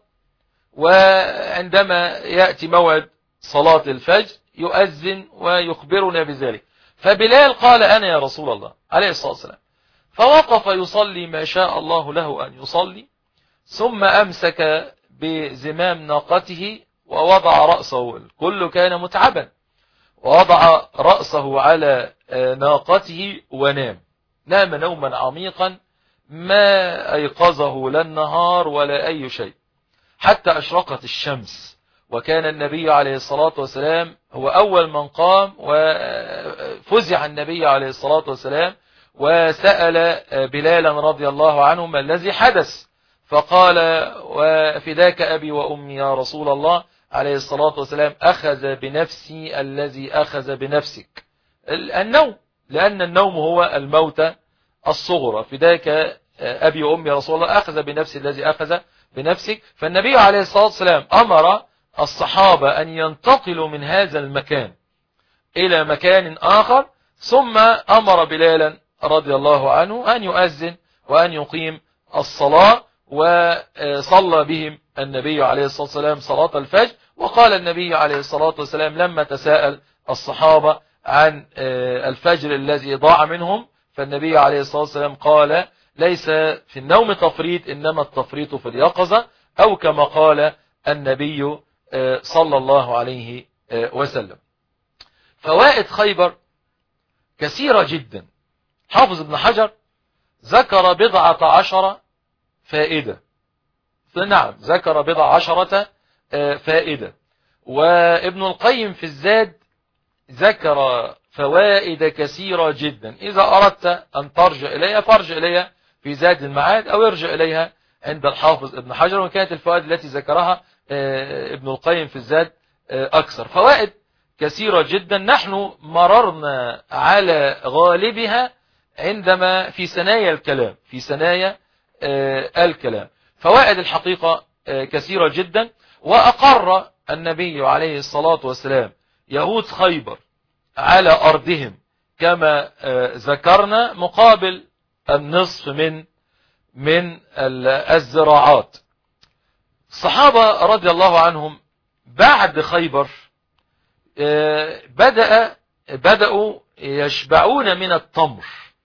وعندما يأتي موعد صلاة الفجر يؤذن ويخبرنا بذلك. فبلال قال أنا يا رسول الله عليه الصلاة والسلام، فوقف يصلي ما شاء الله له أن يصلي، ثم أمسك بزمام ناقته ووضع رأسه، الكل كان متعبا، ووضع رأسه على ناقته ونام نوما عميقا ما أيقظه لا النهار ولا أي شيء، حتى أشرقت الشمس. وكان النبي عليه الصلاة والسلام هو أول من قام، وفزع النبي عليه الصلاة والسلام وسأل بلالا رضي الله عنه ما الذي حدث، فقال وفداك أبي وأمي يا رسول الله عليه الصلاة والسلام، أخذ بنفسي الذي أخذ بنفسك، النوم، لأن النوم هو الموت الصغرى، فداك أبي وأمي يا رسول الله، أخذ بنفسي الذي أخذ بنفسك. فالنبي عليه الصلاة والسلام أمر الصحابة أن ينتقلوا من هذا المكان إلى مكان آخر، ثم أمر بلالا رضي الله عنه أن يؤذن وأن يقيم الصلاة، وصلى بهم النبي عليه الصلاة والسلام صلاة الفجر. وقال النبي عليه الصلاة والسلام لما تساءل الصحابة عن الفجر الذي ضاع منهم، فالنبي عليه الصلاة والسلام قال ليس في النوم تفريط، إنما التفريط في اليقظة، أو كما قال النبي صلى الله عليه وسلم. فوائد خيبر كثيرة جدا. حافظ ابن حجر ذكر 17 فائدة نعم ذكر 10 فائدة. وابن القيم في الزاد ذكر فوائد كثيرة جدا، إذا أردت أن ترجع إليها فارجع إليها في زاد المعاد أو ارجع إليها عند الحافظ ابن حجر، وكانت الفوائد التي ذكرها ابن القيم في الزاد أكثر، فوائد كثيرة جدا نحن مررنا على غالبها عندما في ثنايا الكلام فوائد الحقيقة كثيرة جدا. وأقر النبي عليه الصلاة والسلام يهود خيبر على أرضهم كما ذكرنا مقابل النصف من الزراعات. الصحابة رضي الله عنهم بعد خيبر بدأوا يشبعون من التمر.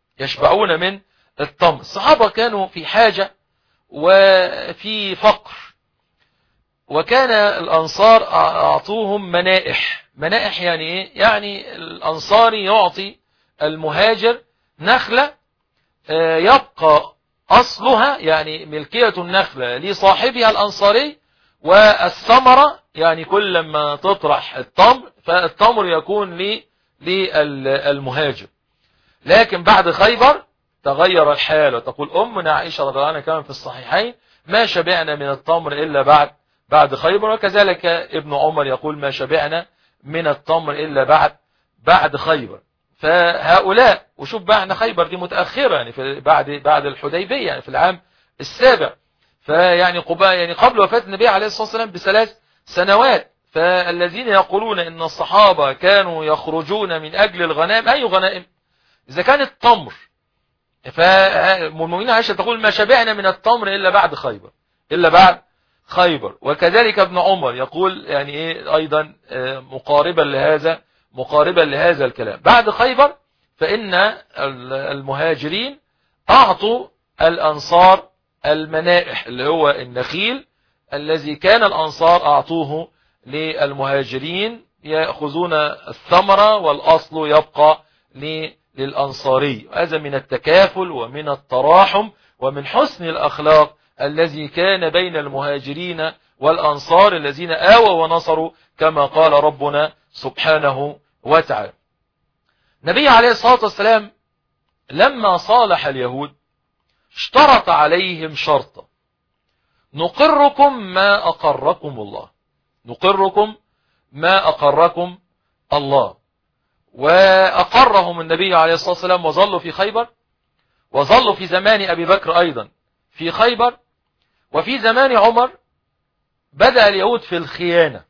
الصحابة كانوا في حاجة وفي فقر، وكان الأنصار أعطوهم منائح يعني إيه؟ يعني الأنصاري يعطي المهاجر نخلة يبقى أصلها يعني ملكية النخلة لصاحبها الأنصاري، والثمرة يعني كل ما تطرح التمر فالتمر يكون للمهاجر. لكن بعد خيبر تغير الحال، وتقول أمنا عائشة رضي الله عنها كما في الصحيحين ما شبعنا من التمر إلا بعد خيبر، وكذلك ابن عمر يقول ما شبعنا من التمر إلا بعد خيبر. فهؤلاء وشوف بعد خيبر دي متأخرة يعني في بعد الحديبية يعني في العام السابع، فيعني قبل وفاة النبي عليه الصلاة والسلام ب3 سنوات. فالذين يقولون إن الصحابة كانوا يخرجون من أجل الغنائم، أي غنائم إذا كانت التمر؟ فالمؤمنين عائشة تقول ما شبعنا من التمر إلا بعد خيبر. وكذلك ابن عمر يقول يعني إيه أيضا مقاربا لهذا الكلام. بعد خيبر فإن المهاجرين أعطوا الأنصار المنائح اللي هو النخيل الذي كان الأنصار أعطوه للمهاجرين، يأخذون الثمرة والأصل يبقى للأنصاري. هذا من التكافل ومن التراحم ومن حسن الأخلاق الذي كان بين المهاجرين والأنصار الذين آووا ونصروا كما قال ربنا سبحانه وتعالى. النبي عليه الصلاة والسلام لما صالح اليهود اشترط عليهم شرطا: نقركم ما أقركم الله. وأقرهم النبي عليه الصلاة والسلام وظلوا في خيبر، وظلوا في زمان أبي بكر أيضا في خيبر، وفي زمان عمر بدأ اليهود في الخيانة،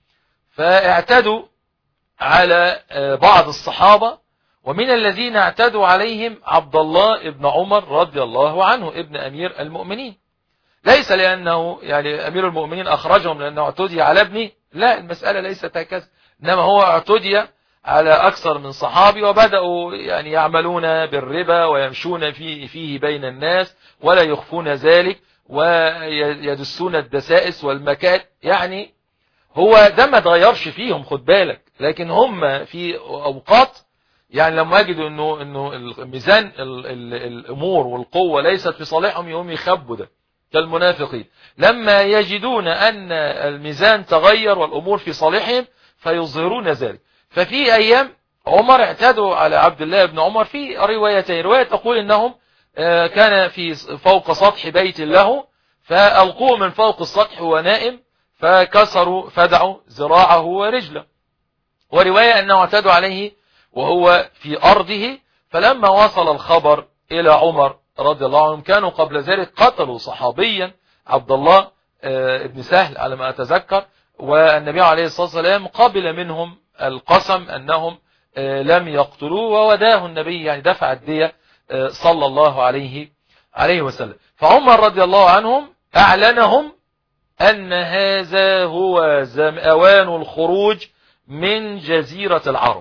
فاعتدوا على بعض الصحابة، ومن الذين اعتدوا عليهم عبد الله ابن عمر رضي الله عنه ابن أمير المؤمنين. ليس لأنه يعني أمير المؤمنين أخرجهم لأنه اعتدي على ابنه، لا، المسألة ليست هكذا، إنما هو اعتدي على أكثر من صحابي، وبدأوا يعني يعملون بالربا ويمشون فيه بين الناس ولا يخفون ذلك، ويدسون الدسائس والمكائد. يعني هو ده ما تغيرش فيهم، خد بالك، لكن هم في أوقات يعني لما يجدوا انه الميزان الامور والقوة ليست في صالحهم يقوم يخبوا ده كالمنافقين. لما يجدون ان الميزان تغير والامور في صالحهم فيظهرون ذلك. ففي ايام عمر اعتدوا على عبد الله بن عمر في روايتين. رواية تقول انهم كان في فوق سطح بيت له، فألقوه من فوق السطح وهو نائم فدعوا ذراعه ورجله. ورواية انه اعتدوا عليه وهو في أرضه، فلما وصل الخبر إلى عمر رضي الله عنه كانوا قبل ذلك قتلوا صحابيا عبد الله ابن سهل على ما أتذكر، والنبي عليه الصلاة والسلام قبل منهم القسم أنهم لم يقتلوه، ووداه النبي يعني دفع الدية صلى الله عليه وسلم. فعمر رضي الله عنهم أعلنهم أن هذا هو أوان الخروج من جزيرة العرب.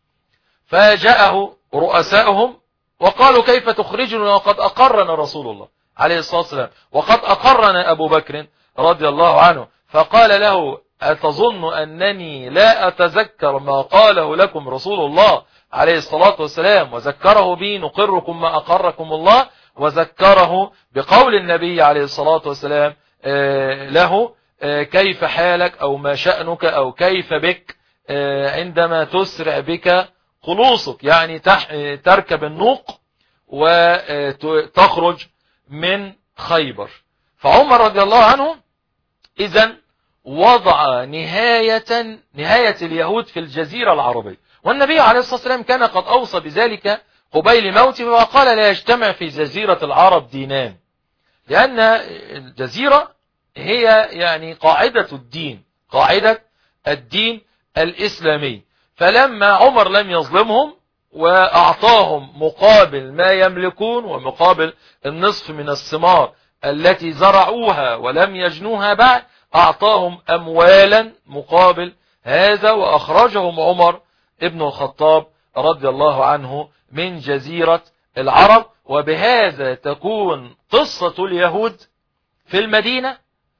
فجاءه رؤسائهم وقالوا كيف تخرجنا وقد أقرنا رسول الله عليه الصلاة والسلام، وقد أقرنا أبو بكر رضي الله عنه. فقال له أتظن أنني لا أتذكر ما قاله لكم رسول الله عليه الصلاة والسلام وذكره به نقركم ما أقركم الله، وذكره بقول النبي عليه الصلاة والسلام له كيف حالك أو ما شأنك أو كيف بك عندما تسرع بك خلوصك، يعني تركب النوق وتخرج من خيبر. فعمر رضي الله عنه إذن وضع نهاية اليهود في الجزيرة العربية، والنبي عليه الصلاة والسلام كان قد أوصى بذلك قبيل موته، وقال لا يجتمع في جزيرة العرب دينان، لأن الجزيرة هي يعني قاعدة الدين الإسلامي. فلما عمر لم يظلمهم وأعطاهم مقابل ما يملكون ومقابل النصف من الثمار التي زرعوها ولم يجنوها بعد، أعطاهم أموالا مقابل هذا، وأخرجهم عمر ابن الخطاب رضي الله عنه من جزيرة العرب. وبهذا تكون قصة اليهود في المدينة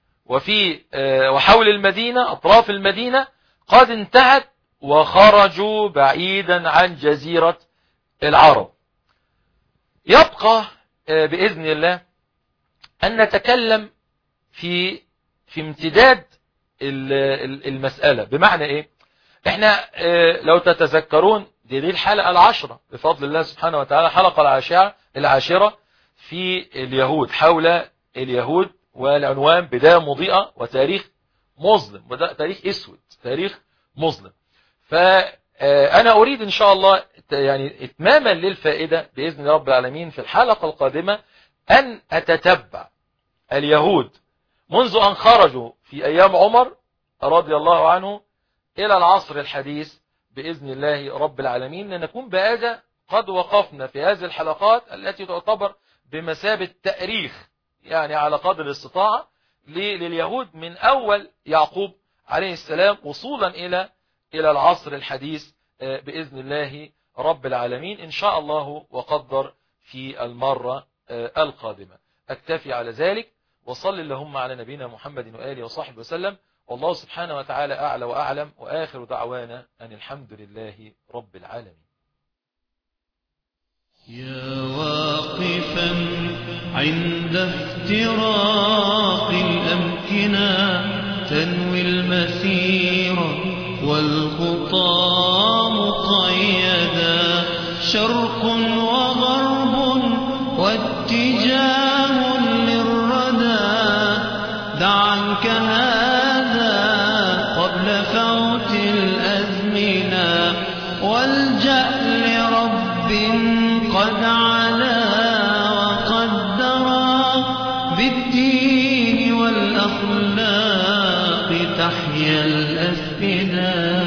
وحول المدينة أطراف المدينة قد انتهت، وخرجوا بعيدا عن جزيرة العرب. يبقى بإذن الله أن نتكلم في امتداد المسألة. بمعنى إيه؟ إحنا لو تتذكرون دي الحلقة العاشرة بفضل الله سبحانه وتعالى، الحلقة العاشرة في اليهود، حول اليهود، والعنوان بداية مضيئة وتاريخ مظلم، تاريخ اسود، تاريخ مظلم. فأنا أريد إن شاء الله يعني إتماما للفائدة بإذن رب العالمين في الحلقة القادمة أن أتتبع اليهود منذ أن خرجوا في أيام عمر رضي الله عنه إلى العصر الحديث بإذن الله رب العالمين، لنكون بهذا قد وقفنا في هذه الحلقات التي تعتبر بمثابة تأريخ، يعني على قدر الاستطاعة لليهود من أول يعقوب عليه السلام وصولا إلى العصر الحديث بإذن الله رب العالمين إن شاء الله وقدر في المرة القادمة. أكتفي على ذلك، وصل اللهم على نبينا محمد وآله وصحبه وسلم، والله سبحانه وتعالى أعلى وأعلم، وآخر دعوانا أن الحمد لله رب العالمين. يا واقفا عند افتراق الأمكنة تنوي المسير والخطى مقيدا، شرق وغرب واتجاه للردى، دع عنك هذا قبل فوت الأزمنة، والجأ لرب قد علا وقدر، بالدين والأخلاق تحيا الأفئدة.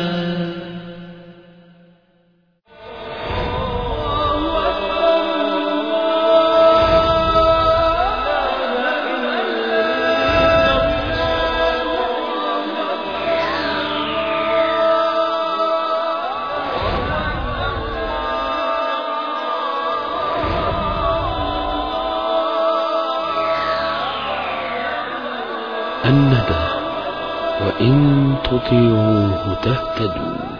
الندى وإن تطيعوه تهتدوا.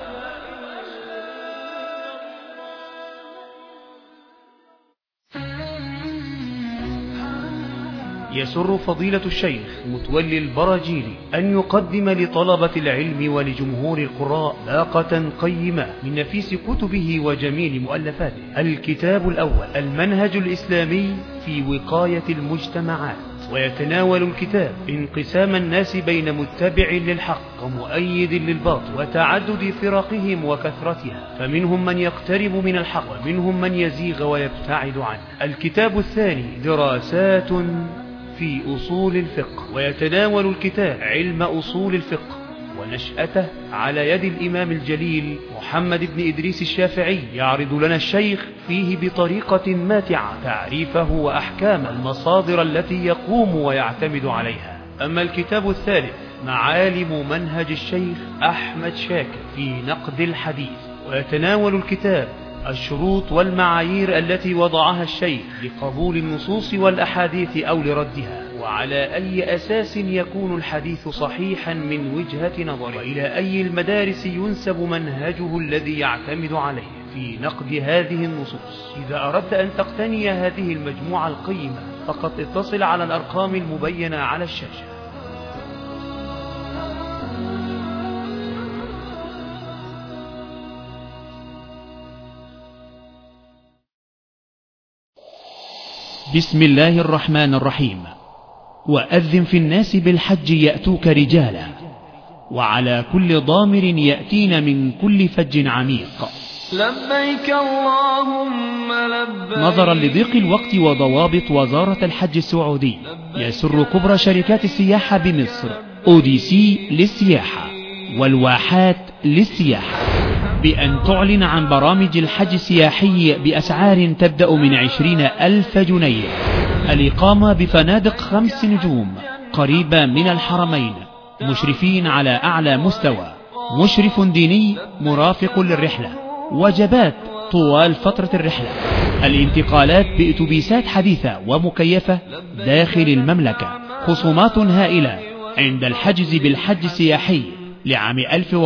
يسر فضيلة الشيخ متولي البراجيلي أن يقدم لطلبة العلم ولجمهور القراء باقة قيمة من نفيس كتبه وجميل مؤلفاته. الكتاب الأول: المنهج الإسلامي في وقاية المجتمعات، ويتناول الكتاب انقسام الناس بين متبع للحق ومؤيد للباطل، وتعدد فرقهم وكثرتها، فمنهم من يقترب من الحق ومنهم من يزيغ ويبتعد عنه. الكتاب الثاني: دراسات في أصول الفقه، ويتناول الكتاب علم أصول الفقه ونشأته على يد الإمام الجليل محمد بن إدريس الشافعي. يعرض لنا الشيخ فيه بطريقة ماتعة تعريفه وأحكام المصادر التي يقوم ويعتمد عليها. أما الكتاب الثالث: معالم منهج الشيخ أحمد شاكر في نقد الحديث، ويتناول الكتاب الشروط والمعايير التي وضعها الشيخ لقبول النصوص والأحاديث أو لردها، وعلى أي أساس يكون الحديث صحيحا من وجهة نظره، وإلى أي المدارس ينسب منهجه الذي يعتمد عليه في نقد هذه النصوص. إذا أردت أن تقتني هذه المجموعة القيمة فقط اتصل على الأرقام المبينة على الشاشة. بسم الله الرحمن الرحيم. وأذن في الناس بالحج يأتوك رجالا وعلى كل ضامر يأتين من كل فج عميق. لبيك اللهم لبيك. نظرا لضيق الوقت وضوابط وزارة الحج السعودي، يسر كبرى شركات السياحة بمصر أوديسي للسياحة والواحات للسياحة بأن تعلن عن برامج الحج السياحي بأسعار تبدأ من 20,000 جنيه. الإقامة بفنادق 5 نجوم قريبة من الحرمين، مشرفين على أعلى مستوى، مشرف ديني مرافق للرحلة، وجبات طوال فترة الرحلة، الانتقالات بأتوبيسات حديثة ومكيفة داخل المملكة، خصومات هائلة عند الحجز بالحج السياحي لعام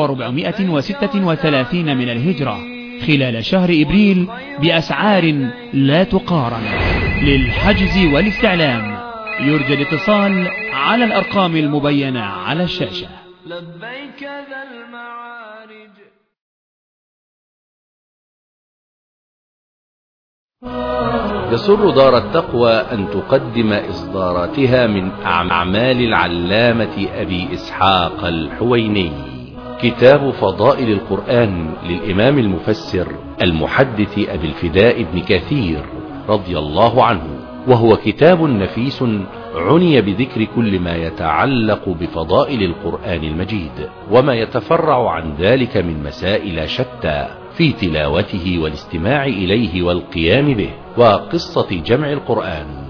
1436 من الهجرة خلال شهر إبريل بأسعار لا تقارن. للحجز والاستعلام يرجى الاتصال على الأرقام المبينة على الشاشة. لبيك ذا المعارج. يسر دار التقوى أن تقدم إصداراتها من أعمال العلامة أبي إسحاق الحويني، كتاب فضائل القرآن للإمام المفسر المحدث أبي الفداء بن كثير رضي الله عنه، وهو كتاب نفيس عني بذكر كل ما يتعلق بفضائل القرآن المجيد وما يتفرع عن ذلك من مسائل شتى في تلاوته والاستماع إليه والقيام به، وقصة جمع القرآن